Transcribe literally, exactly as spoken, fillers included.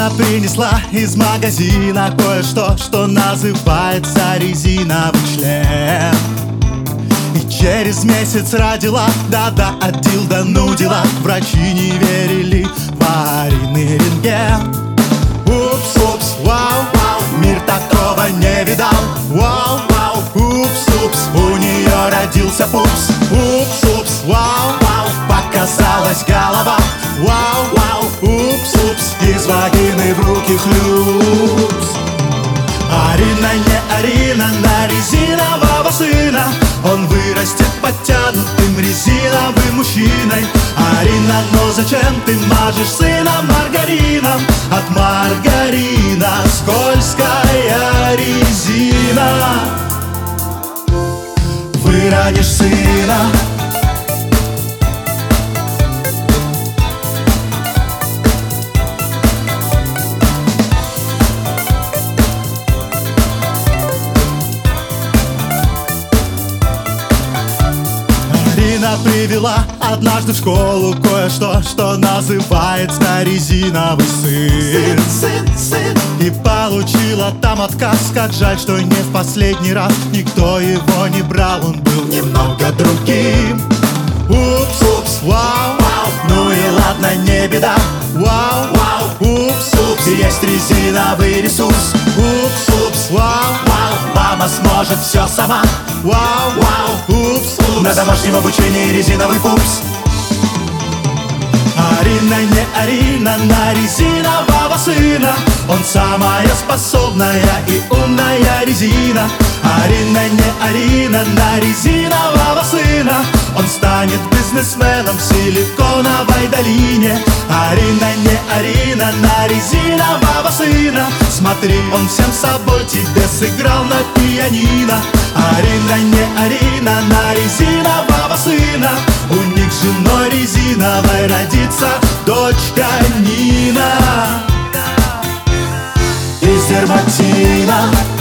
Арина принесла из магазина кое-что, что называется резиновый член. И через месяц родила, да-да, от дилда нудила. Врачи не верили в Арины рентген. Упс, упс, вау, вау, мир такого не видал. Вау, вау, упс, упс, у нее родился пупс. Упс, упс, вау, вау, показалась голова. Вау, вау, упс, упс, из вагины в руки хлюпс. Арина не Арина, на резинового сына. Он вырастет подтянутым резиновым мужчиной. Арина, ну зачем ты мажешь сына маргарином? От маргарина скользкая резина. Выронишь сына. Арина привела однажды в школу кое-что, что называется резиновый сын. Сын, сын, сын. И получила там отказ. Как жаль, что не в последний раз никто его не брал, он был немного другим. Упс, упс, вау, вау, ну и ладно, не беда. Вау, вау, упс, упс, есть резиновый ресурс. Упс, упс, вау, вау, мама сможет все сама. Вау, вау, упс, упс, на домашнем обучении резиновый пупс. Арина не Арина, на резинового сына. Он самая способная и умная резина. Арина не Арина, на резинового сына. Он станет бизнесменом в Силиконовой долине. Арина не Арина, на резинового сына. Смотри, он всем собой тебе сыграл на пианино. Арина не Арина, на резинового сына. У них с женой резиновой родится дочка Нина из дерматина.